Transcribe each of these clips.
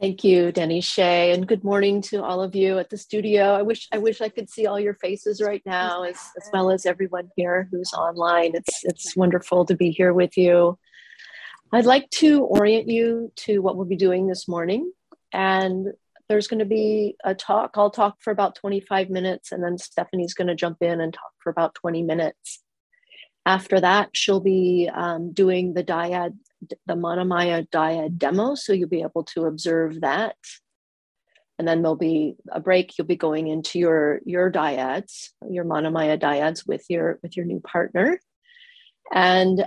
Thank you, Denny Shay, and good morning to all of you at the studio. I wish I could see all your faces right now, as well as everyone here who's online. It's wonderful to be here with you. I'd like to orient you to what we'll be doing this morning, and there's going to be a talk. I'll talk for about 25 minutes, and then Stephanie's going to jump in and talk for about 20 minutes. After that, she'll be doing the Manamaya dyad demo, so you'll be able to observe that. And then there'll be a break. You'll be going into your dyads, your Manamaya dyads with your new partner. And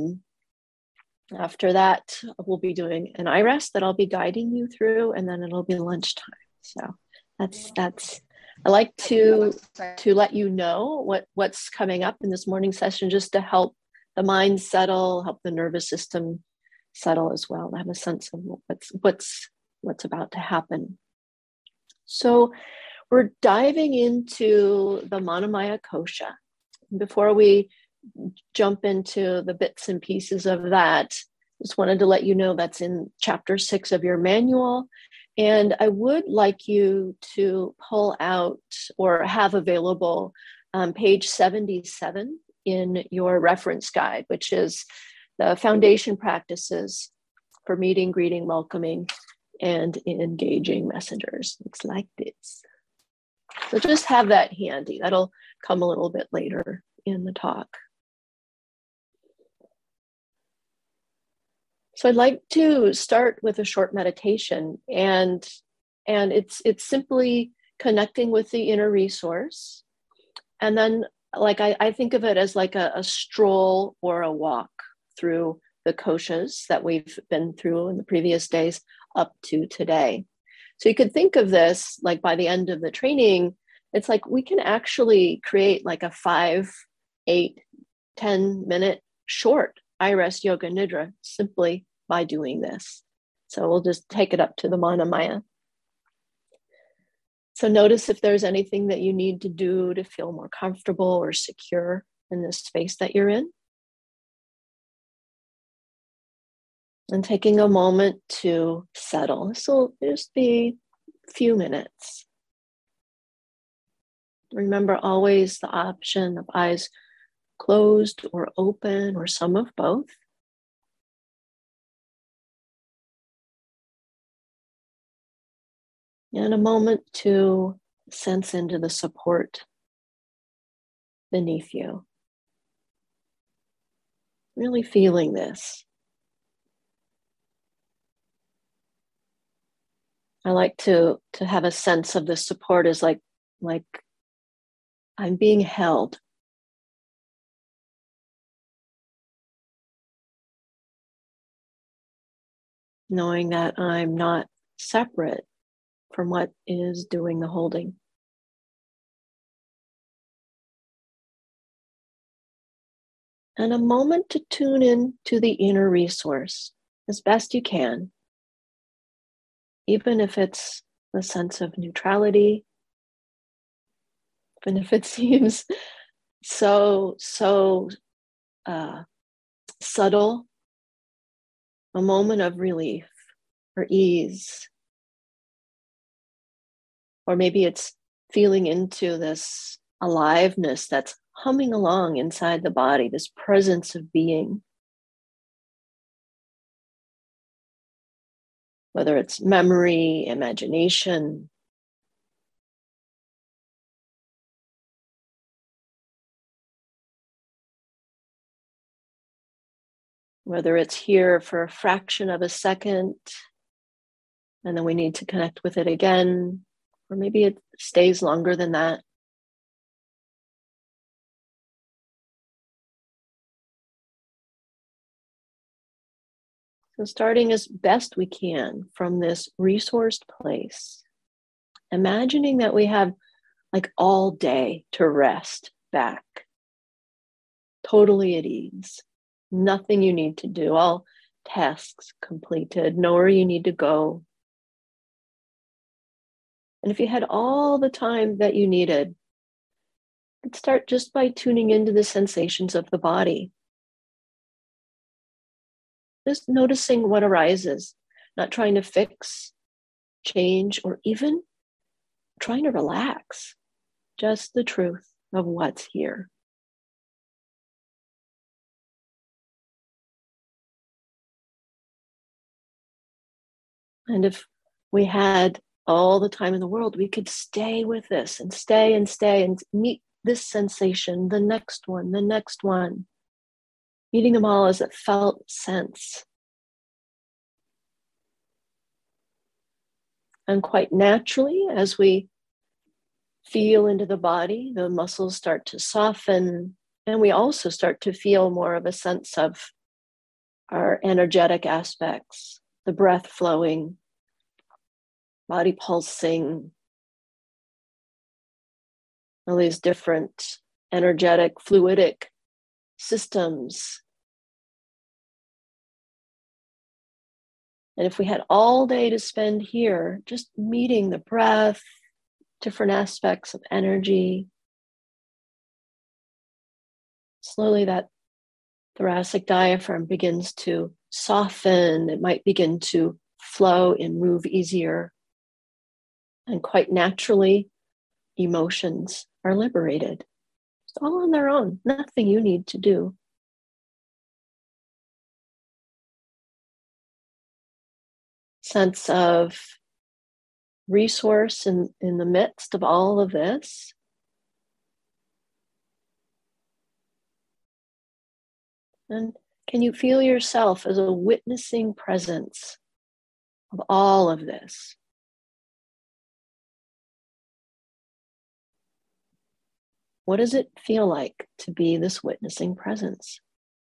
after that, we'll be doing an IRES that I'll be guiding you through, and then it'll be lunchtime. So that's I like to let you know what's coming up in this morning session, just to help the mind settle, help the nervous system settle as well, have a sense of what's about to happen. So we're diving into the Manamaya Kosha. Before we jump into the bits and pieces of that, just wanted to let you know that's in chapter 6 of your manual. And I would like you to pull out or have available page 77 in your reference guide, which is the foundation practices for meeting, greeting, welcoming, and engaging messengers. Looks like this. So just have that handy. That'll come a little bit later in the talk. So I'd like to start with a short meditation, and it's simply connecting with the inner resource. And then I think of it as like a stroll or a walk through the koshas that we've been through in the previous days up to today. So you could think of this like by the end of the training, it's like we can actually create like a 5, 8, 10-minute short IRES Yoga Nidra simply by doing this. So we'll just take it up to the Manamaya. So notice if there's anything that you need to do to feel more comfortable or secure in this space that you're in. And taking a moment to settle. This will just be a few minutes. Remember always the option of eyes closed or open or some of both. And a moment to sense into the support beneath you. Really feeling this. I like to have a sense of the support as like I'm being held. Knowing that I'm not separate from what is doing the holding. And a moment to tune in to the inner resource as best you can, even if it's a sense of neutrality, even if it seems so subtle, a moment of relief or ease. Or maybe it's feeling into this aliveness that's humming along inside the body, this presence of being. Whether it's memory, imagination, whether it's here for a fraction of a second, and then we need to connect with it again, or maybe it stays longer than that. So starting as best we can from this resourced place, imagining that we have like all day to rest back, totally at ease. Nothing you need to do, all tasks completed, nowhere you need to go. And if you had all the time that you needed, you'd start just by tuning into the sensations of the body. Just noticing what arises, not trying to fix change, or even trying to relax. Just the truth of what's here. And if we had all the time in the world, we could stay with this and stay and meet this sensation, the next one, meeting them all as a felt sense. And quite naturally, as we feel into the body, the muscles start to soften, and we also start to feel more of a sense of our energetic aspects, the breath flowing, body pulsing, all these different energetic, fluidic systems. And if we had all day to spend here, just meeting the breath, different aspects of energy, slowly that thoracic diaphragm begins to soften. It might begin to flow and move easier. And quite naturally, emotions are liberated. It's all on their own, nothing you need to do. Sense of resource in the midst of all of this. And can you feel yourself as a witnessing presence of all of this? What does it feel like to be this witnessing presence?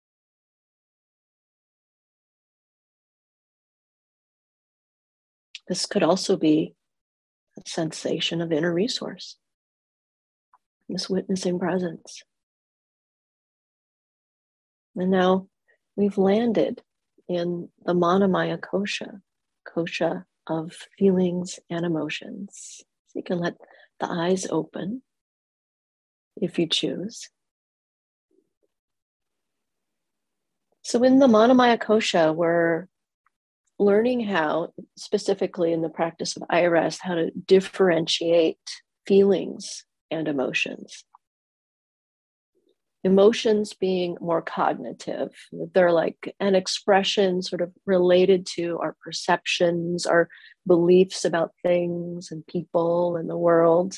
This could also be a sensation of inner resource, this witnessing presence. And now we've landed in the Manamaya Kosha, kosha of feelings and emotions. So you can let the eyes open if you choose. So in the Manamaya Kosha, we're learning how, specifically in the practice of I-Rest, how to differentiate feelings and emotions. Emotions being more cognitive. They're like an expression sort of related to our perceptions, our beliefs about things and people and the world.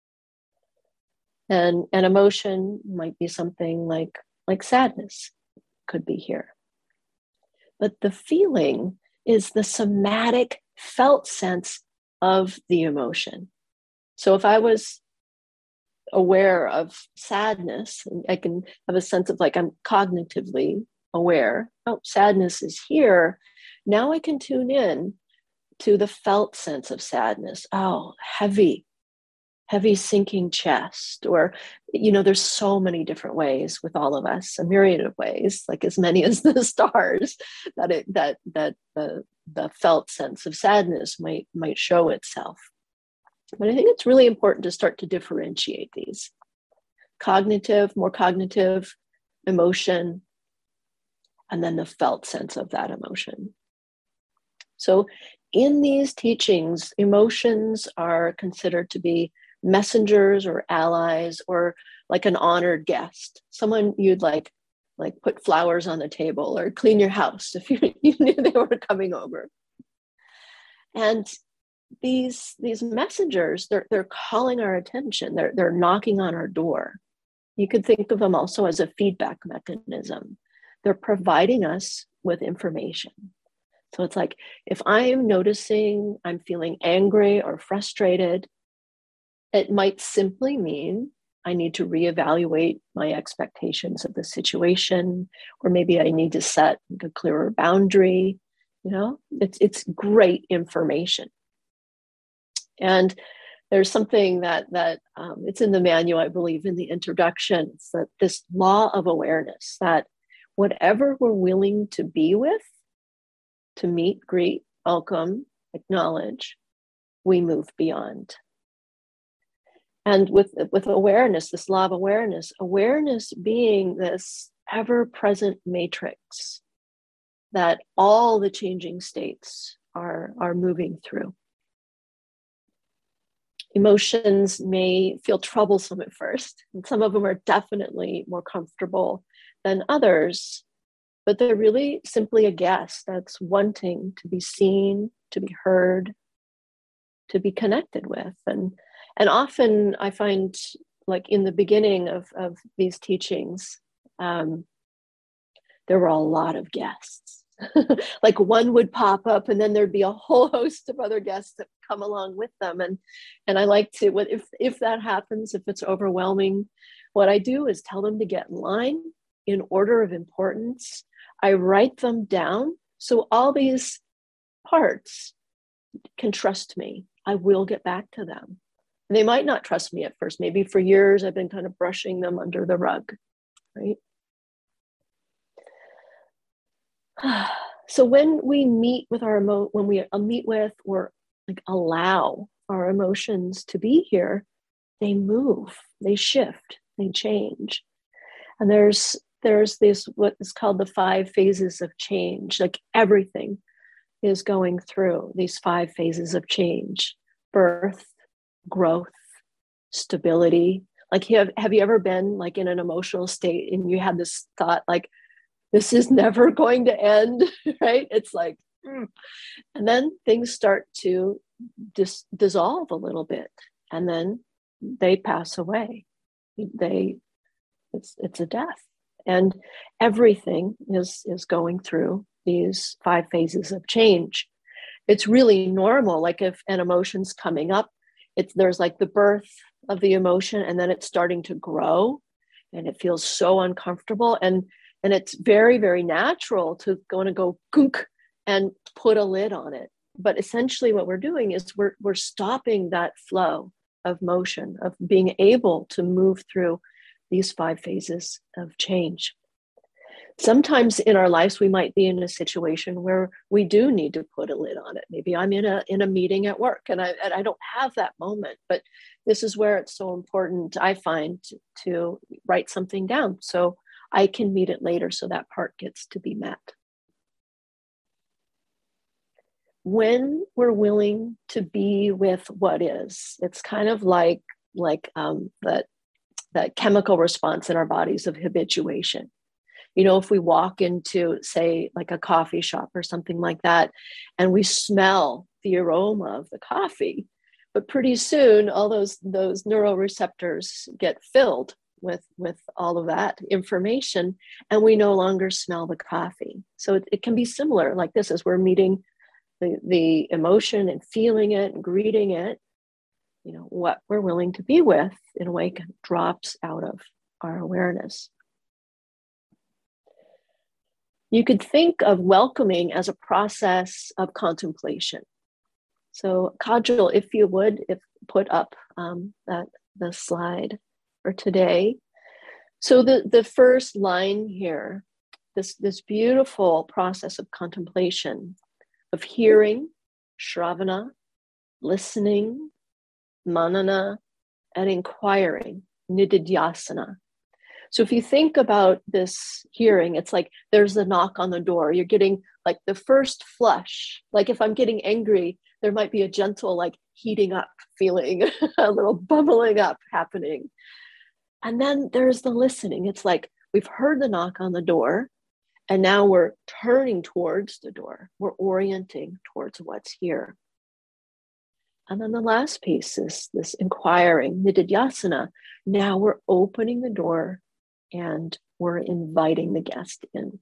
And an emotion might be something like sadness, could be here. But the feeling is the somatic felt sense of the emotion. So if I was aware of sadness, I can have a sense of like I'm cognitively aware. Oh, sadness is here. Now I can tune in to the felt sense of sadness. Oh, heavy sinking chest, or there's so many different ways with all of us, a myriad of ways, like as many as the stars, that the felt sense of sadness might show itself. But I think it's really important to start to differentiate these. More cognitive emotion, and then the felt sense of that emotion. So in these teachings, emotions are considered to be messengers or allies, or like an honored guest, someone you'd like put flowers on the table or clean your house if you knew they were coming over. And these messengers, they're calling our attention. They're knocking on our door. You could think of them also as a feedback mechanism. They're providing us with information. So it's like, if I'm noticing I'm feeling angry or frustrated, it might simply mean I need to reevaluate my expectations of the situation, or maybe I need to set a clearer boundary. It's great information. And there's something that it's in the manual, I believe, in the introduction. It's that this law of awareness, that whatever we're willing to be with, to meet, greet, welcome, acknowledge, we move beyond. And with awareness, this law of awareness being this ever-present matrix that all the changing states are moving through. Emotions may feel troublesome at first, and some of them are definitely more comfortable than others, but they're really simply a guest that's wanting to be seen, to be heard, to be connected with. And often I find, like in the beginning of these teachings, there were a lot of guests. Like one would pop up and then there'd be a whole host of other guests that come along with them. And I like to, if that happens, if it's overwhelming, what I do is tell them to get in line in order of importance. I write them down so all these parts can trust me. I will get back to them. And they might not trust me at first. Maybe for years I've been kind of brushing them under the rug, right? So when we meet with when we meet with or like allow our emotions to be here, they move, they shift, they change. And there's this, what is called the 5 phases of change. Like everything is going through these 5 phases of change: birth, growth, stability. Like have you ever been like in an emotional state and you had this thought like, this is never going to end, right? It's like, and then things start to dissolve a little bit, and then they pass away. It's a death, and everything is going through these 5 phases of change. It's really normal. Like if an emotion's coming up, there's like the birth of the emotion, and then it's starting to grow, and it feels so uncomfortable, and it's very, very natural to go gunk and put a lid on it. But essentially what we're doing is we're stopping that flow of motion, of being able to move through these 5 phases of change. Sometimes in our lives, we might be in a situation where we do need to put a lid on it. Maybe I'm in a meeting at work and I don't have that moment, but this is where it's so important, I find, to write something down so I can meet it later, so that part gets to be met. When we're willing to be with what is, it's kind of like that chemical response in our bodies of habituation. You know, if we walk into, say, like a coffee shop or something like that, and we smell the aroma of the coffee, but pretty soon all those neuroreceptors get filled with all of that information, and we no longer smell the coffee. So it can be similar like this, as we're meeting the emotion and feeling it and greeting it. You know, what we're willing to be with, in a way, drops out of our awareness. You could think of welcoming as a process of contemplation. So Kajal, if you would, put up the slide for today. So the first line here, this beautiful process of contemplation, of hearing, shravana, listening, manana, and inquiring, nididhyasana. So if you think about this hearing, it's like there's a knock on the door. You're getting like the first flush. Like if I'm getting angry, there might be a gentle like heating up feeling, a little bubbling up happening. And then there's the listening. It's like we've heard the knock on the door, and now we're turning towards the door. We're orienting towards what's here. And then the last piece is this inquiring, nididhyasana. Now we're opening the door and we're inviting the guest in.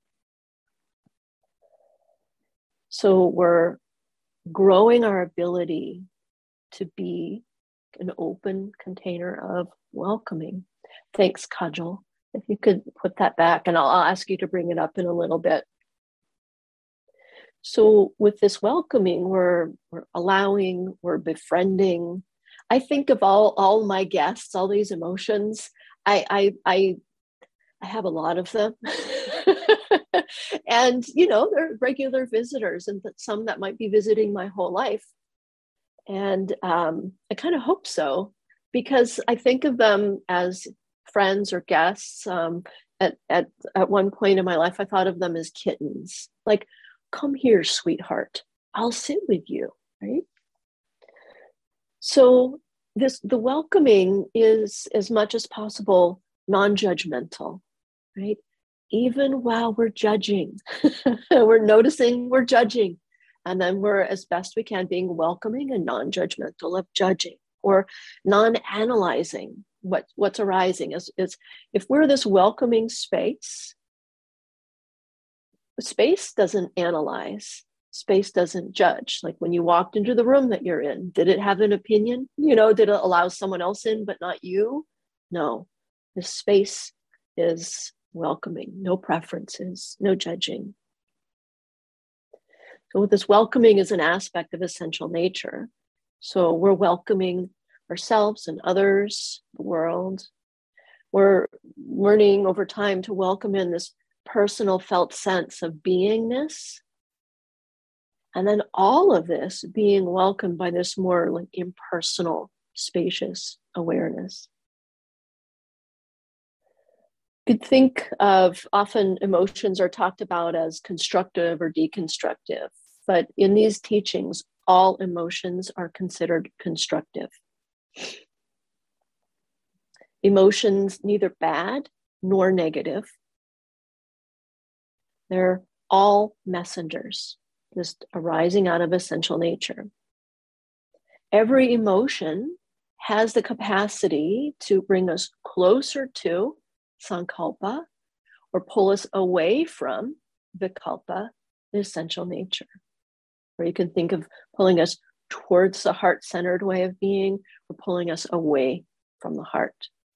So we're growing our ability to be an open container of welcoming. Thanks, Kajal. If you could put that back, and I'll ask you to bring it up in a little bit. So with this welcoming, we're allowing, we're befriending. I think of all my guests, all these emotions. I have a lot of them. And, you know, they're regular visitors, and some that might be visiting my whole life. And I kind of hope so, because I think of them as friends or guests. At one point in my life, I thought of them as kittens. Like, come here, sweetheart. I'll sit with you, right? So the welcoming is, as much as possible, non-judgmental, right? Even while we're judging, we're noticing we're judging. And then we're, as best we can, being welcoming and non-judgmental of judging, or non-analyzing what's arising. Is if we're this welcoming space, space doesn't analyze, space doesn't judge. Like when you walked into the room that you're in, did it have an opinion? Did it allow someone else in but not you? No. The space is welcoming, no preferences, no judging. So this welcoming is an aspect of essential nature. So we're welcoming ourselves and others, the world. We're learning over time to welcome in this personal felt sense of beingness. And then all of this being welcomed by this more like impersonal, spacious awareness. You could think of, often emotions are talked about as constructive or deconstructive, but in these teachings, all emotions are considered constructive. Emotions, neither bad nor negative. They're all messengers, just arising out of essential nature. Every emotion has the capacity to bring us closer to sankalpa or pull us away from vikalpa, the essential nature. Or you can think of pulling us towards the heart-centered way of being, or pulling us away from the heart.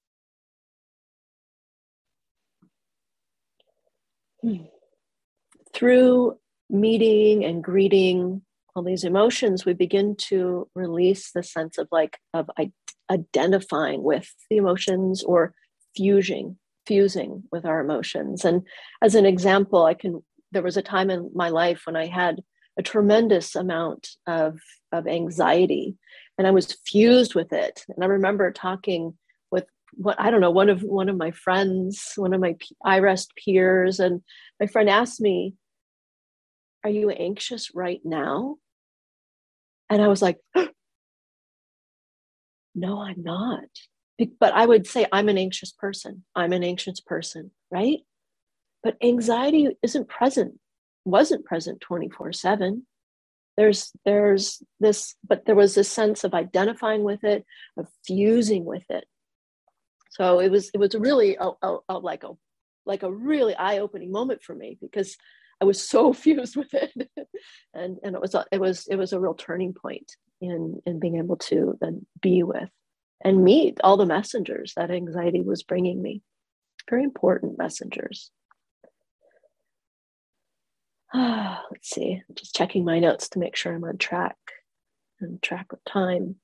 Through meeting and greeting all these emotions, we begin to release the sense of identifying with the emotions, or fusing with our emotions. And as an example, there was a time in my life when I had a tremendous amount of anxiety, and I was fused with it. And I remember talking with one of my friends, one of my IREST peers, and my friend asked me, "Are you anxious right now?" And I was like, "No, I'm not." But I would say I'm an anxious person. I'm an anxious person, right? But anxiety wasn't present 24/7. There's this, but there was this sense of identifying with it, of fusing with it. So it was really like a really eye-opening moment for me, because I was so fused with it, and it was a real turning point in being able to then be with and meet all the messengers that anxiety was bringing me. Very important messengers. Let's see, I'm just checking my notes to make sure I'm on track with time.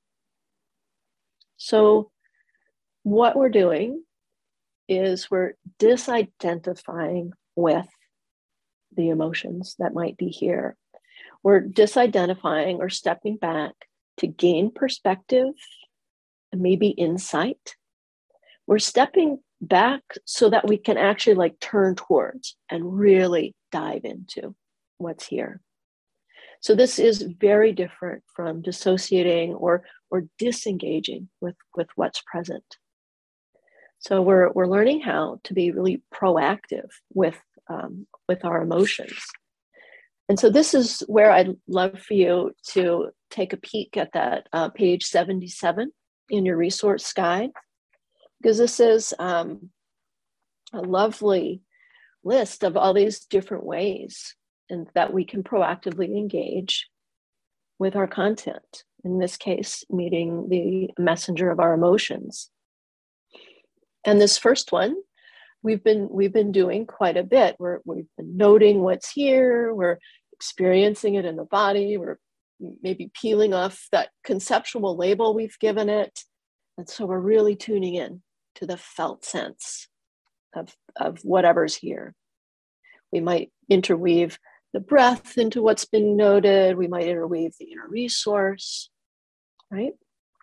So what we're doing is we're disidentifying with the emotions that might be here. We're disidentifying or stepping back to gain perspective and maybe insight. We're stepping back so that we can actually turn towards and really dive into what's here. So this is very different from dissociating or disengaging with what's present. So we're learning how to be really proactive with our emotions. And so this is where I'd love for you to take a peek at that page 77 in your resource guide, because this is a lovely list of all these different ways and that we can proactively engage with our content. In this case, meeting the messenger of our emotions. And this first one, we've been doing quite a bit. We've been noting what's here. We're experiencing it in the body. We're maybe peeling off that conceptual label we've given it. And so we're really tuning in to the felt sense of whatever's here. We might interweave the breath into what's been noted. We might interweave the inner resource, right?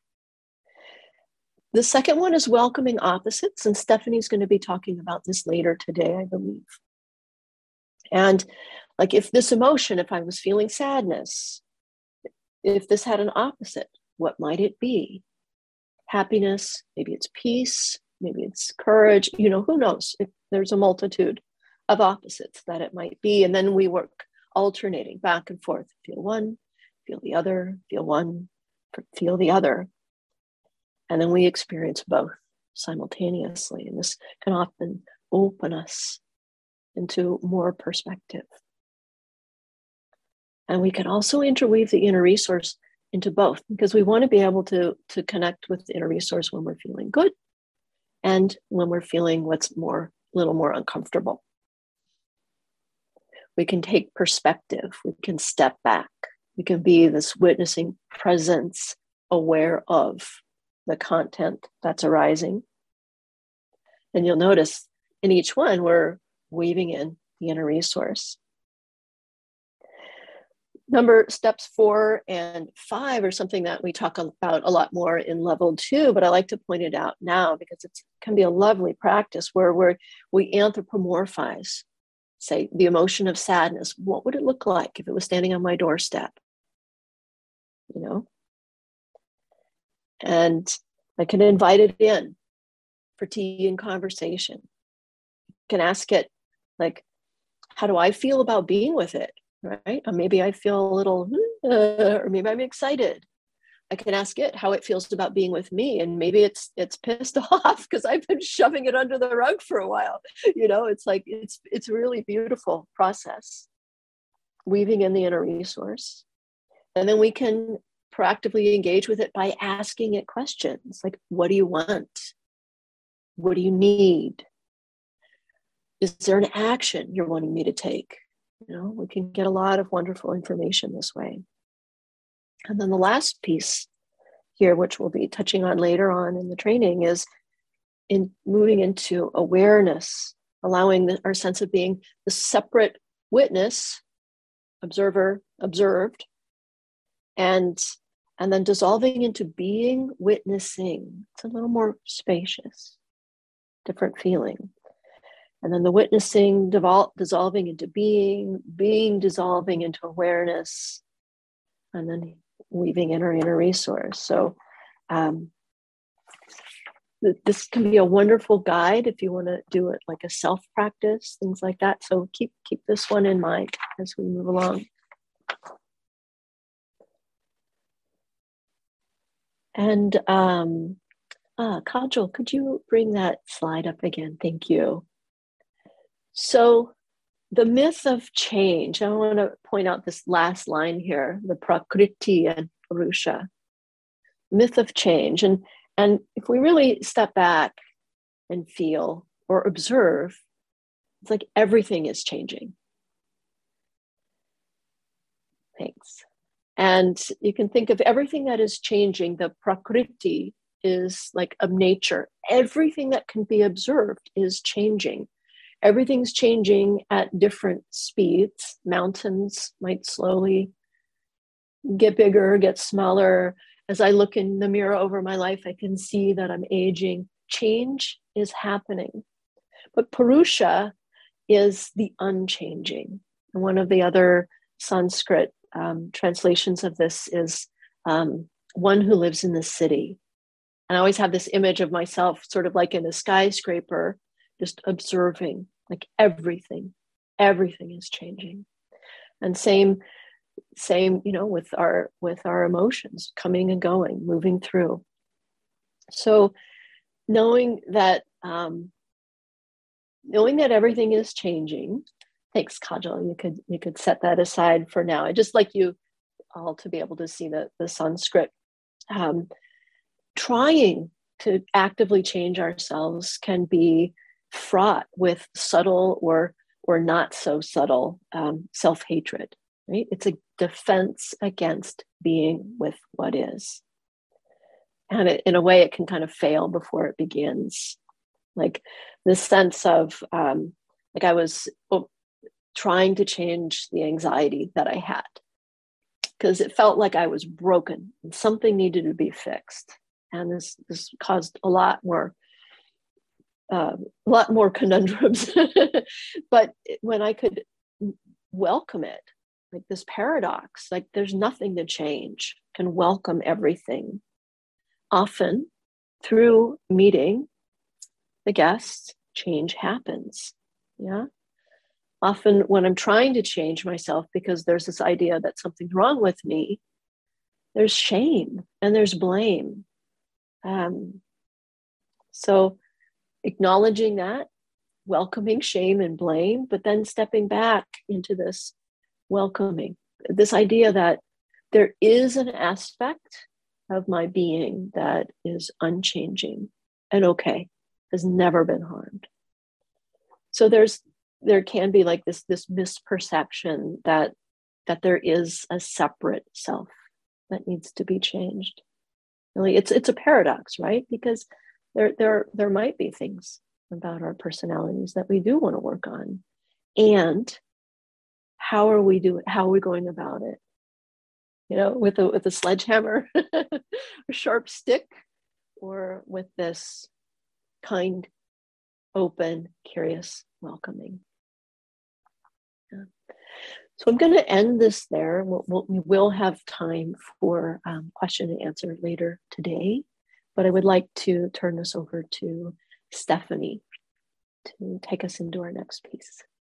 The second one is welcoming opposites, and Stephanie's going to be talking about this later today, I believe. And if this emotion, if I was feeling sadness, if this had an opposite, what might it be? happiness, maybe it's peace, maybe it's courage, who knows? If there's a multitude of opposites that it might be. And then we work alternating back and forth. Feel one, feel the other, feel one, feel the other. And then we experience both simultaneously. And this can often open us into more perspective. And we can also interweave the inner resource into both, because we want to be able to connect with the inner resource when we're feeling good and when we're feeling what's a little more uncomfortable. We can take perspective. We can step back. We can be this witnessing presence, aware of the content that's arising. And you'll notice in each one, we're weaving in the inner resource. Steps 4 and 5 are something that we talk about a lot more in level 2, but I like to point it out now because it can be a lovely practice where we anthropomorphize, say, the emotion of sadness. What would it look like if it was standing on my doorstep? And I can invite it in for tea and conversation. I can ask it, like, how do I feel about being with it? Right? Or maybe I feel a little, or maybe I'm excited. I can ask it how it feels about being with me, and maybe it's pissed off because I've been shoving it under the rug for a while. It's like it's a really beautiful process, weaving in the inner resource, and then we can proactively engage with it by asking it questions like, "What do you want? What do you need? Is there an action you're wanting me to take?" We can get a lot of wonderful information this way. And then the last piece here, which we'll be touching on later on in the training, is in moving into awareness, allowing our sense of being the separate witness, observer, observed, and then dissolving into being, witnessing. It's a little more spacious, different feeling. And then the witnessing dissolving into being dissolving into awareness, and then weaving in our inner resource. So this can be a wonderful guide if you want to do it like a self practice, things like that. So keep this one in mind as we move along. And Kajal, could you bring that slide up again? Thank you. So the myth of change, I want to point out this last line here, the Prakriti and Purusha, myth of change. And if we really step back and feel or observe, it's like everything is changing. Thanks. And you can think of everything that is changing, the Prakriti is like of nature. Everything that can be observed is changing. Everything's changing at different speeds. Mountains might slowly get bigger, get smaller. As I look in the mirror over my life, I can see that I'm aging. Change is happening. But Purusha is the unchanging. And one of the other Sanskrit translations of this is one who lives in the city. And I always have this image of myself sort of like in a skyscraper, just observing, like everything is changing. And same, with our emotions coming and going, moving through. So knowing that everything is changing. Thanks, Kajal. You could set that aside for now. I just like you all to be able to see the Sanskrit. Trying to actively change ourselves can be fraught with subtle or not so subtle self-hatred, right? It's a defense against being with what is. And in a way, it can kind of fail before it begins. Like this sense of, like I was trying to change the anxiety that I had because it felt like I was broken and something needed to be fixed. And this caused a lot more conundrums. But when I could welcome it, like this paradox, like there's nothing to change, can welcome everything. Often through meeting the guests, change happens. Yeah. Often when I'm trying to change myself because there's this idea that something's wrong with me, there's shame and there's blame. So acknowledging that, welcoming shame and blame, but then stepping back into this welcoming, this idea that there is an aspect of my being that is unchanging and okay, has never been harmed. So there can be like this misperception that there is a separate self that needs to be changed. Really, it's a paradox, right? Because there might be things about our personalities that we do want to work on, and how are we going about it? You know, with a sledgehammer, a sharp stick, or with this kind, open, curious, welcoming. Yeah. So I'm going to end this there. We will have time for question and answer later today, but I would like to turn this over to Stephanie to take us into our next piece.